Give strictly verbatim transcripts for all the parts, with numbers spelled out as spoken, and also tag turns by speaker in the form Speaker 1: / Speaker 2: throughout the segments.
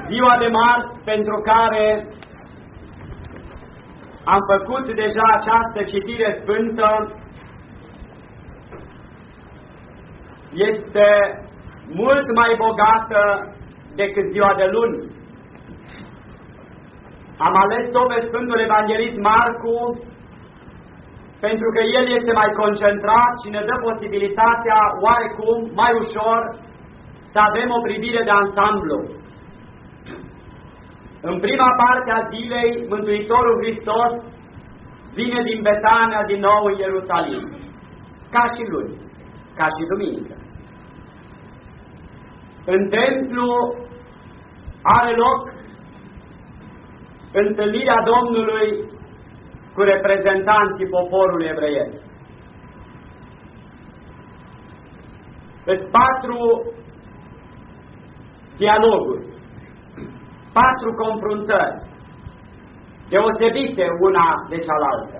Speaker 1: ziua de marți pentru care am făcut deja această citire sfântă este mult mai bogată decât ziua de luni. Am ales-o pe Sfântul Evanghelist Marcu pentru că el este mai concentrat și ne dă posibilitatea oarecum mai ușor să avem o privire de ansamblu. În prima parte a zilei, Mântuitorul Hristos vine din Betania din nou în Ierusalim, ca și luni, ca și duminică. În templu are loc întâlnirea Domnului cu reprezentanții poporului evreiesc. Sunt patru dialoguri, patru confruntări, deosebite una de cealaltă.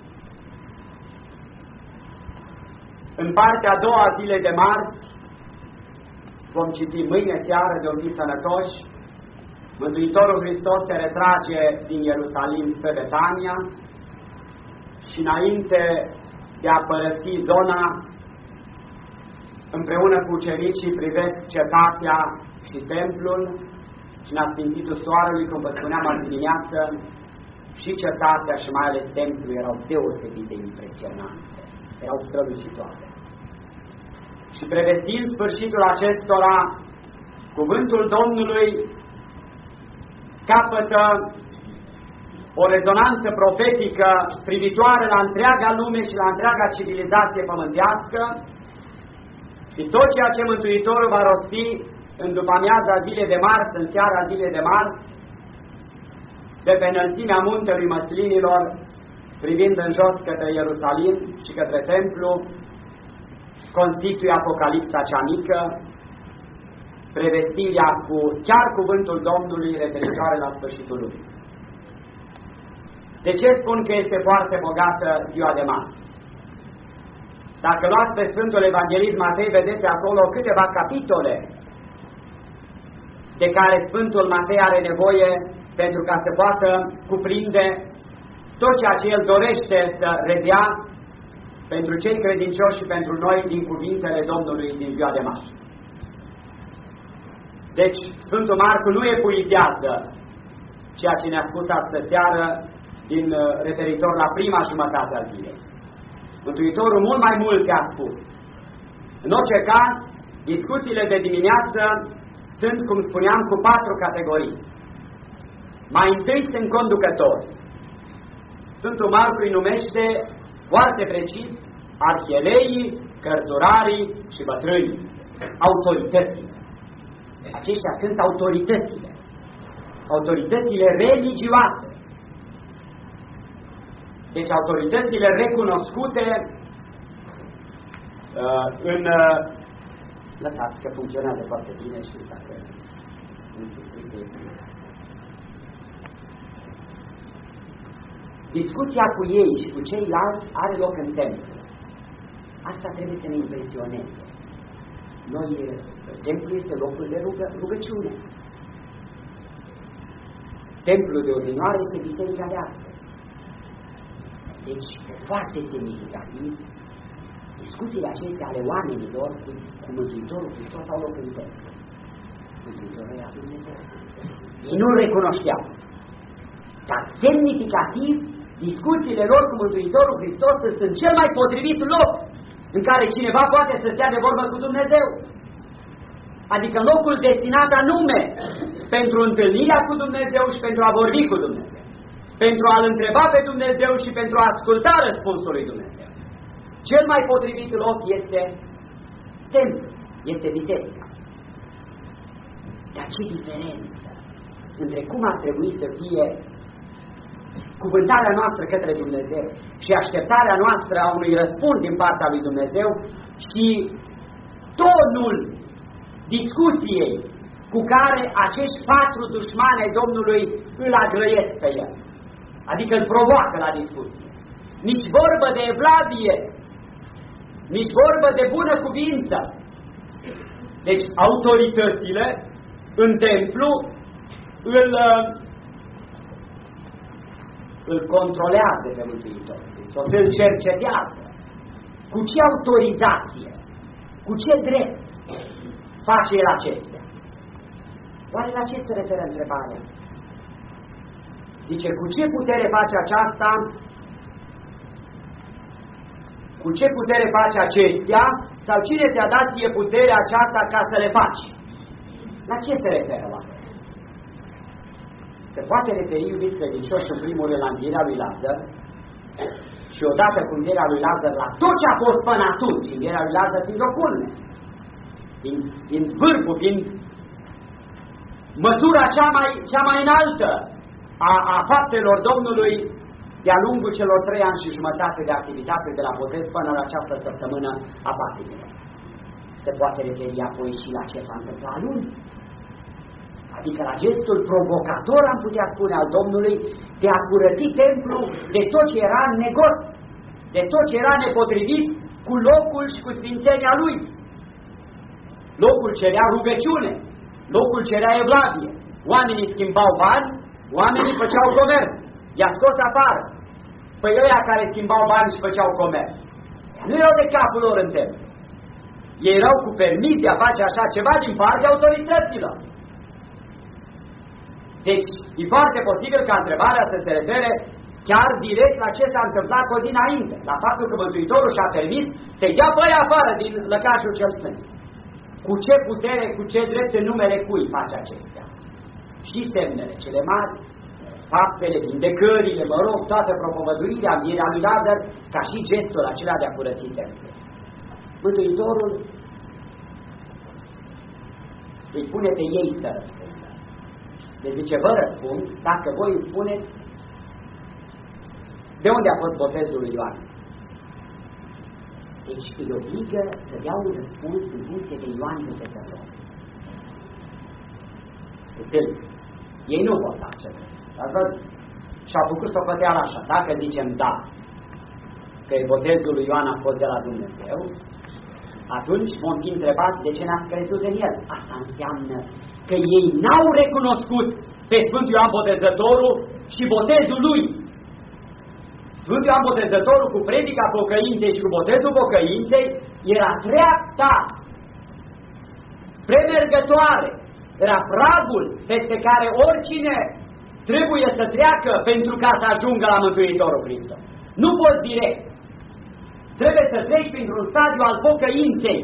Speaker 1: În partea a doua a zilei de marți, vom citi mâine seară de un zi sănătoși, Mântuitorul Hristos se retrage din Ierusalim spre Betania și înainte de a părăsi zona, împreună cu ucenicii privesc cetatea și templul și în asfințitul soarelui, cum vă spuneam azi dimineață, și cetatea și mai ales templul erau deosebit de impresionante, erau strălucitoare. Și prevestind sfârșitul acestora, cuvântul Domnului capătă o rezonanță profetică privitoare la întreaga lume și la întreaga civilizație pământească și tot ceea ce Mântuitorul va rosti în după-amiaza zilei de marți, în seara zilei de marți, de pe înălțimea muntelui Măslinilor, privind în jos către Ierusalim și către templu, constituie Apocalipsa cea mică, prevestirea cu chiar cuvântul Domnului referitoare la sfârșitul lumii. De ce spun că este foarte bogată ziua de marți? Dacă luați pe Sfântul Evanghelist Matei, vedeți acolo câteva capitole de care Sfântul Matei are nevoie pentru ca să poată cuprinde tot ceea ce el dorește să redea pentru cei credincioși și pentru noi din cuvintele Domnului din ziua de marți. Deci, Sfântul Marcu nu epuizează ceea ce ne-a spus astă seară din referitor la prima jumătate a zilei. Mântuitorul mult mai multe a spus. În orice caz, discuțiile de dimineață sunt, cum spuneam, cu patru categorii. Mai întâi sunt conducători. Sfântul Marcu îi numește foarte precis arhieleii, cărturarii și bătrânii, autoritățile. Aceștia sunt autoritățile, autoritățile religioase. Deci autoritățile recunoscute uh, în... Uh, lăsați că funcționează foarte bine și dacă... Discuția cu ei și cu ceilalți are loc în templu. Asta trebuie să ne impresioneze. Noi, templu este locul de rugă, rugăciune. Templul de odinioară este biserica de astăzi. Deci, foarte semnificativ, discuțiile acestea ale oamenilor cu, cu Mântuitorul Hristos au loc în templu. Mântuitorul era Dumnezeu. Ei nu-L recunoșteau. Dar semnificativ, discuțiile lor cu Mântuitorul Hristos sunt în cel mai potrivit loc în care cineva poate să stea de vorbă cu Dumnezeu. Adică locul destinat anume pentru întâlnirea cu Dumnezeu și pentru a vorbi cu Dumnezeu. Pentru a-L întreba pe Dumnezeu și pentru a asculta răspunsul lui Dumnezeu. Cel mai potrivit loc este templu, este biserica. Dar ce diferență între cum ar trebui să fie cuvântarea noastră către Dumnezeu și așteptarea noastră a unui răspuns din partea lui Dumnezeu și tonul discuției cu care acești patru dușmani ai Domnului îl agrăiesc pe el. Adică îl provoacă la discuție. Nici vorbă de evlavie, nici vorbă de bună cuvință. Deci autoritățile în templu îl, îl controlează pe Mântuitorul Hristos, îl cercetează. Cu ce autorizație, cu ce drept face el acestea? Oare la ce se referă întrebarea? Zice, cu ce putere face aceasta? Cu ce putere face acestea? Sau cine ți-a dat ție puterea aceasta ca să le faci? La ce se referă la? Se poate referi, iubiți credincioși, în primul rând la învierea lui Lazar și odată cu învierea lui Lazar la tot ce a fost până atunci, învierea lui Lazar fiind o culme, din, din vârful, din măsura cea mai, cea mai înaltă a, a faptelor Domnului de-a lungul celor trei ani și jumătate de activitate de la botez până la această săptămână a patimilor. Se poate referi apoi și la ce s-a întâmplat luni, adică la gestul provocator, am putea spune, al Domnului de a curăți templul de tot ce era negos, de tot ce era nepotrivit cu locul și cu sfințenia lui. Locul cerea rugăciune, locul cerea evlavie, oamenii schimbau bani, oamenii făceau comerț, i-a scos afară. Păi ăia care schimbau bani și făceau comerț, nu erau de capul lor în templu. Ei erau cu permis de a face așa ceva din partea autorităților. Deci, e foarte posibil ca întrebarea să se refere chiar direct la ce s-a întâmplat cu o zi înainte, la faptul că Mântuitorul și-a permis să-i dea pe aia afară din lăcașul cel sfânt. Cu ce putere, cu ce drept, în numele cui face acestea? Și semnele cele mari, faptele, vindecările, mă rog, toată propovăduirea, învierea lui Lazar, ca și gestul acela de a curăți templul. Mântuitorul îi pune pe ei să răspundă. Deci zice, vă răspund, dacă voi îmi spuneți de unde a fost botezul lui Ioan. Deci îi obligă să dea un răspuns în funcție de Ioan Botezător. Când ei nu vor face. Și-au făcut socoteala așa. Dacă zicem da, că botezul lui Ioan a fost de la Dumnezeu, atunci vom fi întrebați de ce n-ați crezut în el. Asta înseamnă că ei n-au recunoscut pe Sfântul Ioan Botezătorul și botezul lui. Sfântul Ioan Botezătorul cu predica pocăinței și cu botezul pocăinței era treapta premergătoare, era pragul peste care oricine trebuie să treacă pentru ca să ajungă la Mântuitorul Hristos. Nu poți direct. Trebuie să treci printr-un stadiu al pocăinței.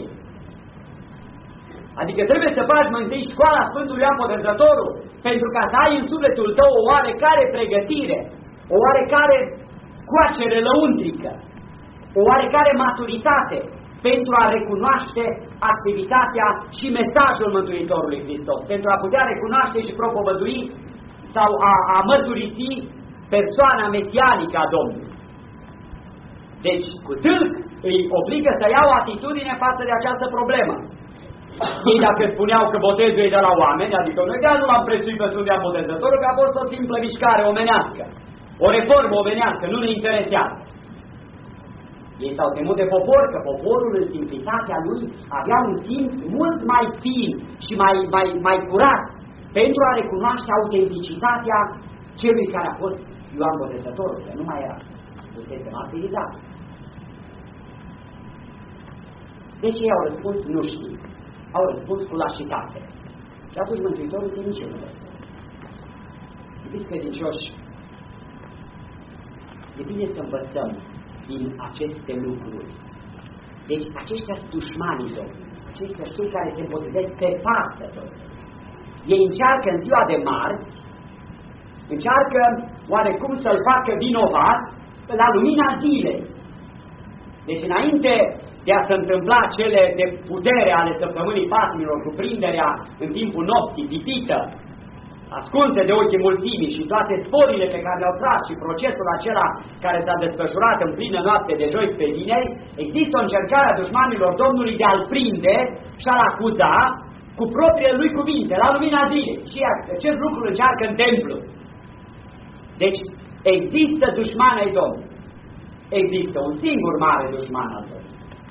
Speaker 1: Adică trebuie să faci mai întâi școala Sfântului Ioan Botezătorul pentru ca să ai în sufletul tău o oarecare pregătire, o oarecare coacere lăuntrică, o oarecare maturitate pentru a recunoaște activitatea și mesajul Mântuitorului Hristos, pentru a putea recunoaște și propovădui sau a, a mărturisi persoana mesianică a Domnului. Deci, cu tâlc îi obligă să ia o atitudine față de această problemă. Ei dacă spuneau că botezul e de la oameni, adică noi de-aia nu l-am prețuit pe Sfântul Ioan Botezătorul, că a fost o simplă mișcare omenească, o reformă omenească, nu ne interesează. Ei s-au temut de popor, că poporul în simplitatea lui avea un simț mult mai fin și mai, mai, mai curat pentru a recunoaște autenticitatea celui care a fost Ioan Botezătorul, că nu mai era. Este martirizat. De ce au răspuns? Nu știu. Au răspuns cu lașitate. Și atunci Mântuitorul se nici nu răspuns. Iubiți credincioși, e bine să învățăm din aceste lucruri. Deci aceștia sunt dușmanii Domnului, aceștia cei care se împotrivesc pe față Domnului. Ei încearcă în ziua de marți, încearcă oarecum să-l facă vinovat la lumina zilei. Deci înainte de a se întâmpla cele de putere ale săptămânii patimilor, cu prinderea în timpul nopții, pipită, ascunse de ochii mulțimii și toate sporile pe care le-au tras și procesul acela care s-a desfășurat în plină noapte de joi pe vineri, există o încercare a dușmanilor Domnului de a-l prinde și a-l acuza cu propriile lui cuvinte, la lumina zilei. Și acest lucru încearcă în templu. Deci există dușmani ai Domnului. Există un singur mare dușman al Domnului.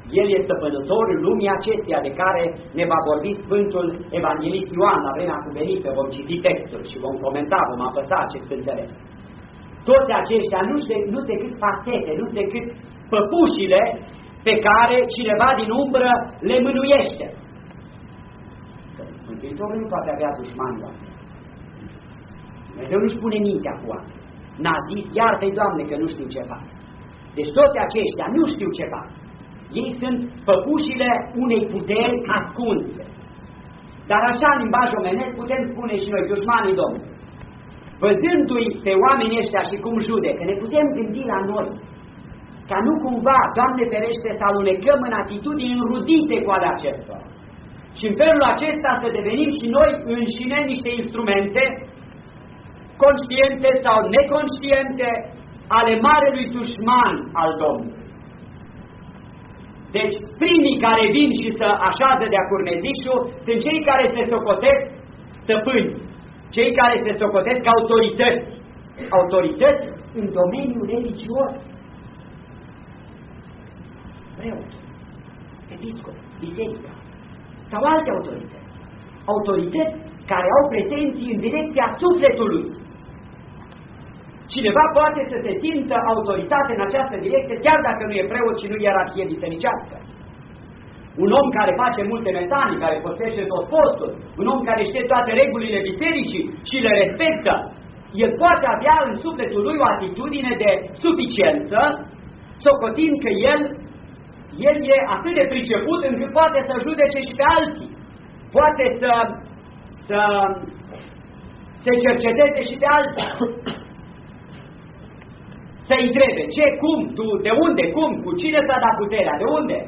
Speaker 1: El este stăpânătorul lumii acesteia de care ne va vorbi Sfântul Evanghelist Ioan la vremea cuvenită. Vom citi textul și vom comenta, vom apăsa acest înțeles. Toți aceștia nu sunt nu decât fasete, nu sunt decât păpușile pe care cineva din umbră le mânuiește. Mântuitorul nu poate avea dușmani la fel. Dumnezeu nu-și pune mintea cu oameni. N-a zis, iartă-i, Doamne, că nu știu ce fac. Deci toți aceștia nu știu ce fac. Ei sunt păpușile unei puteri ascunse. Dar așa, în limbaj omenesc, putem spune și noi, dușmanii Domnului. Văzându-i pe oamenii ăștia și cum judecă, ne putem gândi la noi, ca nu cumva, Doamne ferește, să alunecăm în atitudini înrudite cu ale acestora. Și în felul acesta să devenim și noi înșine niște instrumente, conștiente sau neconștiente, ale marelui dușman al Domnului. Deci, primii care vin și să așează de-a curmezișul sunt cei care se socotesc stăpâni, cei care se socotesc autorități, autorități în domeniul religios. Preot, episcop, biserica sau alte autorități. Autorități care au pretenții în direcția sufletului. Cineva poate să se simtă autoritate în această direcție, chiar dacă nu e preot și nu ierarhie bisericească. Un om care face multe metanii, care postește tot postul, un om care știe toate regulile bisericii și le respectă, el poate avea în sufletul lui o atitudine de suficiență, socotind că el, el e atât de priceput încât poate să judece și pe alții. Poate să, să se cerceteze și pe alții. Să-i întrebe, ce, cum, tu, de unde, cum, cu cine s-a dat puterea, de unde?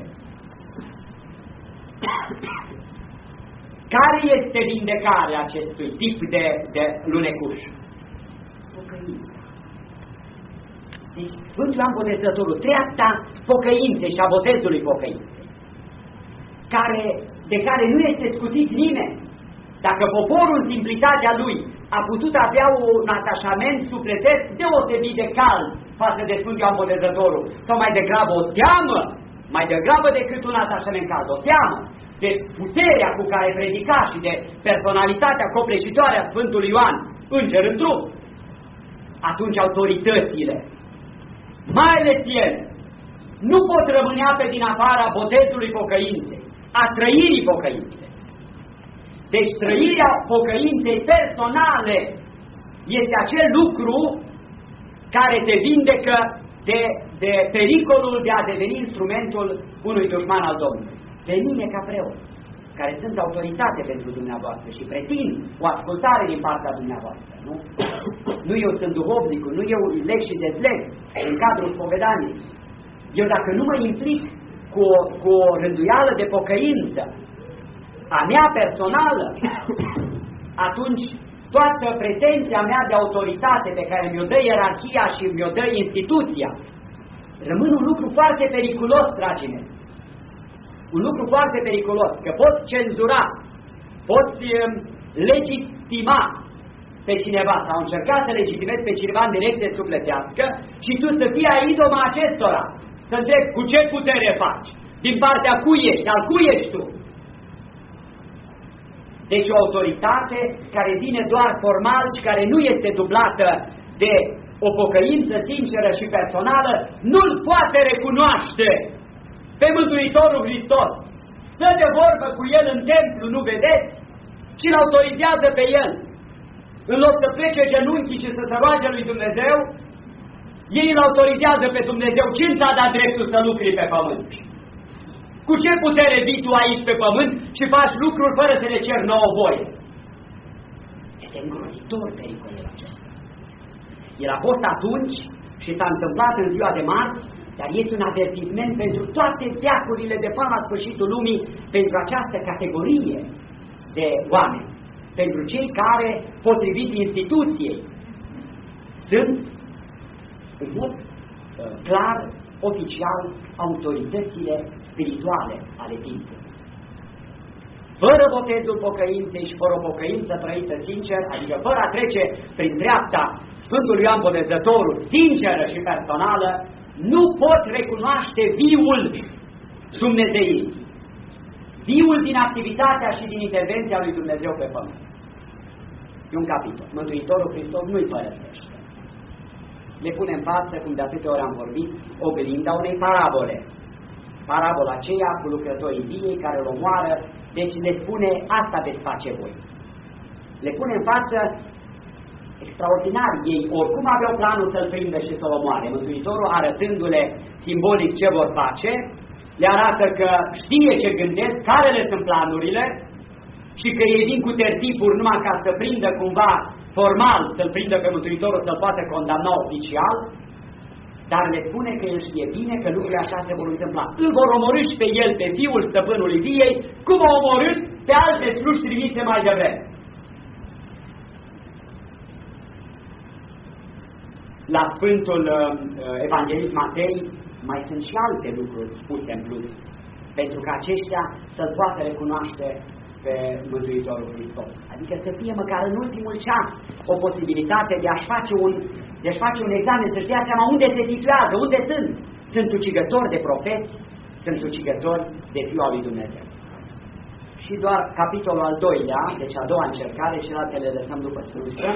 Speaker 1: Care este vindecarea acestui tip de, de lunecuș? Pocăința. Deci, Sfântul Ioan Botezătorul treapta pocăinței și a botezului pocăinței, care, de care nu este scutit nimeni. Dacă poporul în simplitatea lui a putut avea un atașament sufletesc deosebit de cald față de Sfântul Ioan Botezătorul, sau mai degrabă o teamă, mai degrabă decât un atașament cald, o teamă de puterea cu care predica și de personalitatea copleșitoare a Sfântului Ioan, înger în trup, atunci autoritățile, mai ales ele, nu pot rămânea pe din afara botezului pocăinței, a trăirii pocăinței. Deci trăirea pocăinței personale este acel lucru care te vindecă de, de pericolul de a deveni instrumentul unui dușman al Domnului. Pe mine ca preot, care sunt autoritate pentru dumneavoastră și pretind o ascultare din partea dumneavoastră, nu? Nu eu sunt duhovnicul, nu eu leg și dezleg în cadrul spovedaniei. Eu dacă nu mă implic cu o, cu o rânduială de pocăință a mea personală, atunci toată pretenția mea de autoritate pe care mi-o dă ierarhia și mi-o dă instituția, rămâne un lucru foarte periculos, dragii mei. Un lucru foarte periculos, că poți cenzura, poți legitima pe cineva sau încerca să legitimezi pe cineva în direcție sufletească și tu să fii a idoma acestora, să întrebi cu ce putere faci, din partea cui ești, al cui ești tu. Deci o autoritate care vine doar formal și care nu este dublată de o pocăință sinceră și personală, nu-L poate recunoaște pe Mântuitorul Hristos. Stă de vorbă cu El în templu, nu vedeți? Și îl autorizează pe El. În loc să plece genunchii și să se roage lui Dumnezeu, ei îl autorizează pe Dumnezeu. Cine ți-a dat dreptul să lucri pe pământ? Cu ce putere vii tu aici pe pământ și faci lucruri fără să le ceri nouă voie? Este îngrozitor pericolul acesta. El a fost atunci și s-a întâmplat în ziua de marți, dar este un avertisment pentru toate veacurile de până la sfârșitul lumii, pentru această categorie de oameni, pentru cei care, potrivit instituției, sunt în mod uh, clar, oficial, autoritățile spirituale ale timpului. Fără botezul pocăinței și fără o pocăință trăită sincer, adică fără a trece prin dreapta Sfântului Ioan Botezătorul, sinceră și personală, nu pot recunoaște viul dumnezeii, viul din activitatea și din intervenția lui Dumnezeu pe pământ. E un capitol. Mântuitorul Hristos nu-i părăsește. Le pune în față, cum de atâtea ori am vorbit, oglinda unei parabole. Parabola aceea cu lucrătorii viei care îl omoară, deci le spune, asta veți face voi. Le pune în față extraordinar. Ei oricum aveau planul să-l prindă și să-l omoare. Mântuitorul, arătându-le simbolic ce vor face, le arată că știe ce gândesc, care le sunt planurile și că ei vin cu tertipuri numai ca să prindă cumva formal, să-l prindă pe Mântuitorul, să-l poată condamna oficial, dar le spune că el știe bine că lucrurile așa se vor întâmpla. Îl vor omorî pe el, pe fiul stăpânului viei, cum au omorât pe alte sluși trimise mai devreme. La Sfântul uh, Evanghelist Matei mai sunt și alte lucruri spuse în plus, pentru că aceștia să-L poată recunoaște pe Mântuitorul Hristos. Adică să fie măcar în ultimul ceas o posibilitate de a-și face un, de a-și face un examen, să-și dea seama unde se situează, unde sunt. Sunt ucigători de profeți, sunt ucigători de Fiul lui Dumnezeu. Și doar capitolul al doilea, deci a doua încercare, și altele le lăsăm după slujbă.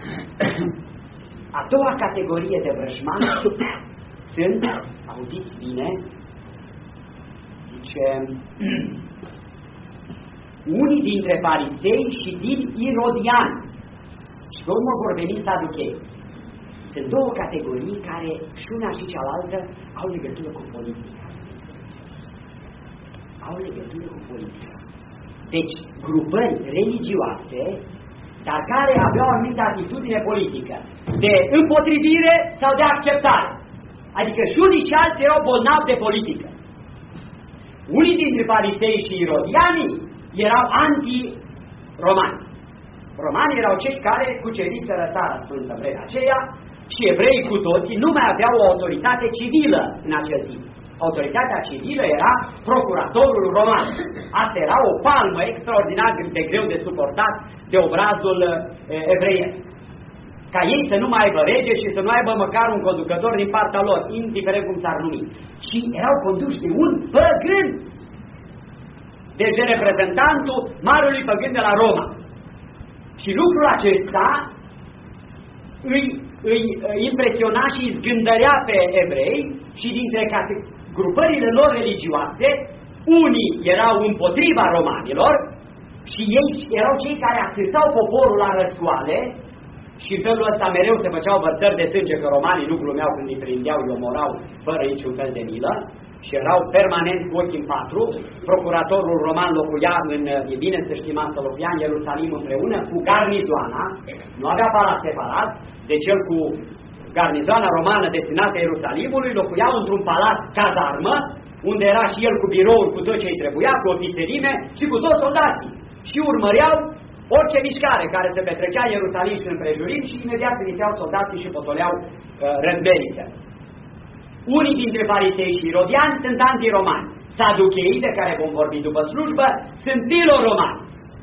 Speaker 1: A doua categorie de vrăjmani sunt, auziți bine, zice, unii dintre farisei și din irodiani, și pe urmă vor veni saduchei. Sunt două categorii care și una și cealaltă au legătură cu politica. Au legătură cu politica. Deci, grupări religioase, dar care aveau o anumită atitudine politică, de împotrivire sau de acceptare. Adică și unii și alții erau bolnavi de politică. Unii dintre farisei și irodianii erau anti-romani. Romanii erau cei care cuceriseră țara sfântă vremea aceea și evreii cu toții nu mai aveau o autoritate civilă în acel timp. Autoritatea civilă era procuratorul roman. Asta era o palmă extraordinar de greu de suportat de obrazul evreiesc. Ca ei să nu mai aibă rege și să nu aibă măcar un conducător din partea lor, indiferent cum s-ar numi. Și erau conduși de un păgân. Deci reprezentantul marelui păgân de la Roma. Și lucrul acesta îi, îi impresiona și îi zgândărea pe evrei și dintre grupările lor religioase, unii erau împotriva romanilor și ei erau cei care atâțau poporul la răscoale și în felul ăsta mereu se făceau vărsări de sânge, că romanii nu glumeau când îi prindeau, îi omorau fără niciun fel de milă și erau permanent cu ochii în patru. Procuratorul roman locuia în, e bine să știm asta, locuia în Ierusalim împreună cu garnizoana, nu avea palat separat, deci el cu garnizoana romană destinată Ierusalimului locuiau într-un palat cazarmă, unde era și el cu birouri, cu tot ce îi trebuia, cu ofițerime și cu toți soldații. Și urmăreau orice mișcare care se petrecea în Ierusalim și împrejurim și imediat trimiseau soldații și potoleau uh, răzberițe. Unii dintre farisei și irodiani sunt antiromani. Saducheii, de care vom vorbi după slujbă, sunt filoromani.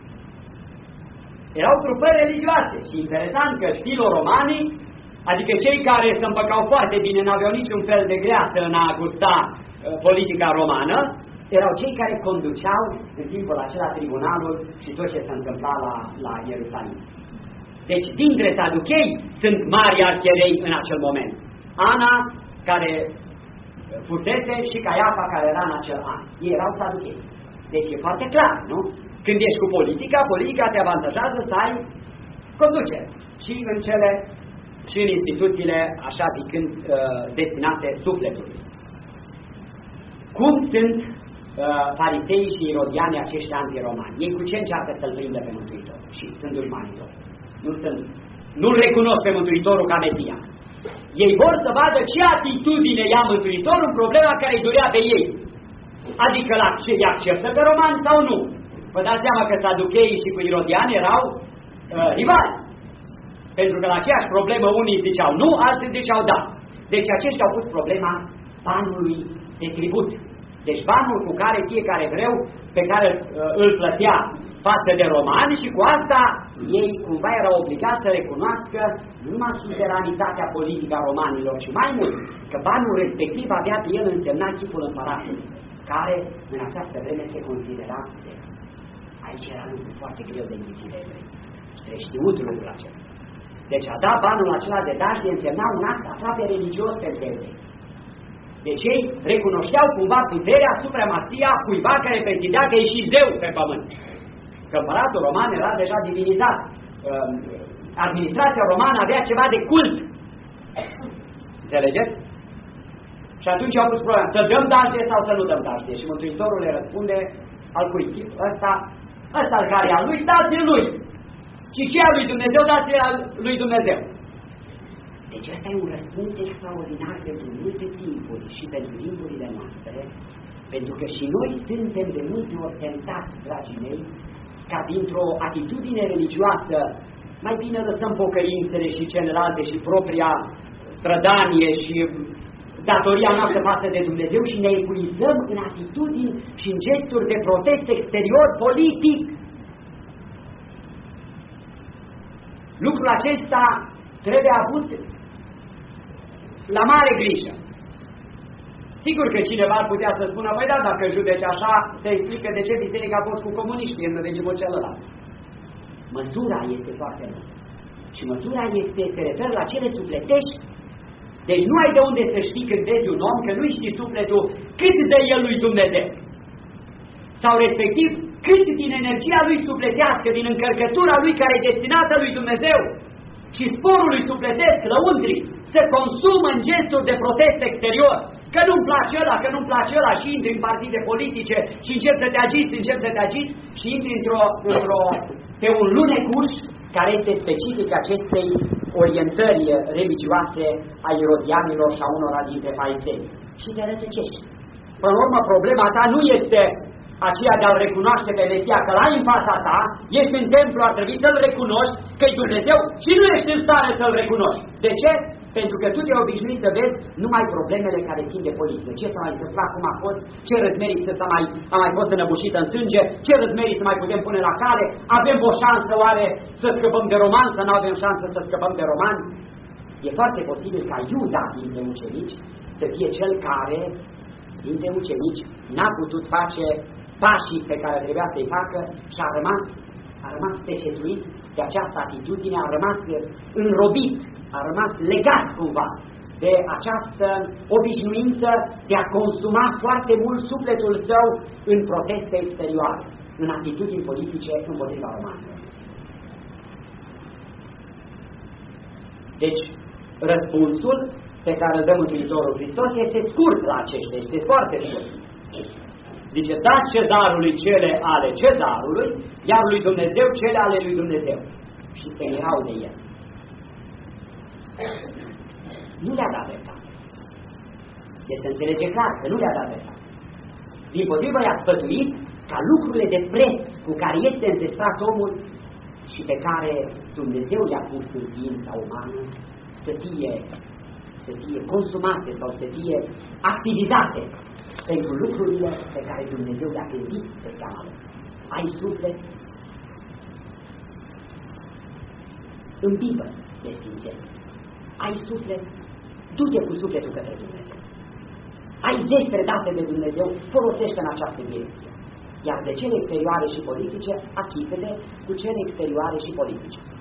Speaker 1: Erau grupări religioase și interesant că filoromanii, adică cei care se împăcau foarte bine, n-aveau niciun fel de greață în a gusta uh, politica romană, erau cei care conduceau în timpul acela tribunalul și tot ce se întâmpla la, la Ierusalim. Deci, dintre saduchei sunt mari archerei în acel moment. Ana, care fusese, și Caiafa, care era în acel an. Ei erau saduchei. Deci e foarte clar, nu? Când ești cu politica, politica te avantajează să ai conducere. Și în cele, și în instituțiile, așa zicând, destinate sufletului. Cum sunt farisei și irodiani aceștia antiromani? Ei cu ce încearcă să-L prindă pe Mântuitor? Și sunt dușmanii lor. Nu sunt, nu-L recunosc pe Mântuitorul ca Mesia. Ei vor să vadă ce atitudine ia Mântuitorul în problema care îi durea pe ei. Adică la ce îi acceptă pe romani sau nu. Vă dați seama că saducheii și cu irodiani erau uh, rivali. Pentru că la aceeași problemă unii ziceau nu, alții ziceau da. Deci aceștia au pus problema banului de tribut. Deci banul cu care fiecare evreu pe care uh, îl plătea față de romani și cu asta ei cumva erau obligați să recunoască nu numai suveranitatea politică a romanilor, ci mai mult că banul respectiv avea pe el însemnat chipul împăratului. care în această vreme se considera zeu. Aici era lucru foarte greu de înghicit de evrei. Trebuie știut lucrul acesta. Deci a da banul acela de dajdie însemna un act aproape religios pentru evrei. Deci ei recunoșteau cumva puterea, supremația cuiva care pretindea că e și zeu pe pământ. Că împăratul roman era deja divinizat. Administrația romană avea ceva de cult. Înțelegeți? Și atunci au pus problema, să dăm dajdie sau să nu dăm dajdie? Și Mântuitorul le răspunde, al cui chip, ăsta, ăsta al care al lui, dați-l lui. Și ce al lui Dumnezeu, dați-l al lui Dumnezeu. Deci ăsta e un răspuns extraordinar pentru multe timpuri și pentru timpurile noastre, pentru că și noi suntem de multe ori tentați, dragii mei, ca dintr-o atitudine religioasă, mai bine lăsăm pocăințele și celelalte și propria strădanie și datoria noastră față de Dumnezeu și ne epuizăm în atitudini și în gesturi de protest exterior politic. Lucrul acesta trebuie avut la mare grijă. Sigur că cineva ar putea să spună, păi da, dacă judeci așa, se explică de ce biserica a fost cu comuniștii în regimul celălalt. Măsura este foarte bună. Și măsura este, se referă la cele sufletești. Deci nu ai de unde să știi când vezi un om, că nu-i știi sufletul cât dă el lui Dumnezeu. Sau respectiv, cât din energia lui sufletească, din încărcătura lui care e destinată lui Dumnezeu și sporul lui sufletesc, lăuntrii, se consumă în gesturi de protest exterior. Că nu-mi place ăla, că nu-mi place ăla și intri în partide politice și încep să te agiți, încep să te agiți și intri într-o, într-o, pe un lunecuș care este specific acestei orientări religioase a irodianilor și a unora dintre farisei. Și te rătăcești. Până la urmă, problema ta nu este aceea de a-L recunoaște pe Mesia, că l-ai în fața ta, ești în templu, ar trebui să-L recunoști, că-i Dumnezeu și nu ești în stare să-L recunoști. De ce? Pentru că tu te-ai obișnuit să vezi numai problemele care țin de politică. Ce s-a mai întâmplat, cum a fost, ce răzmerit să mai, a mai fost înăbușită în sânge, ce răzmerit să mai putem pune la cale, avem o șansă oare să scăpăm de roman, să nu avem șansă să scăpăm de roman. E foarte posibil ca Iuda dintre ucenici să fie cel care dintre ucenici n-a putut face pașii pe care trebuia să-i facă și a rămas, a rămas pecetuit de această atitudine, a rămas înrobit, a rămas legat cumva de această obișnuință de a consuma foarte mult sufletul său în proteste exterioare, în atitudini politice împotriva romanilor. Deci, răspunsul pe care îl dă Mântuitorul Hristos este scurt la aceștia, este foarte scurt. Zice, dați cezarului cele ale cezarului, iar lui Dumnezeu cele ale lui Dumnezeu. Și se mirau de el. Nu le-a dat dreptate. Este înțelege clar că nu le-a dat dreptate. Dimpotrivă i-a sfătuit ca lucrurile de preț cu care este înzestrat omul și pe care Dumnezeu le-a pus în ființa umană să fie, să fie consumate sau să fie activizate pentru lucrurile pe care Dumnezeu le-a gândit pe seama lor. Ai suflet? Îmbibă de sfințenie. Ai suflet? Du-te cu sufletul către Dumnezeu. Ai zestre date de Dumnezeu, folosește în această direcție. Iar de cele exterioare și politice, achită-te cu cele exterioare și politice.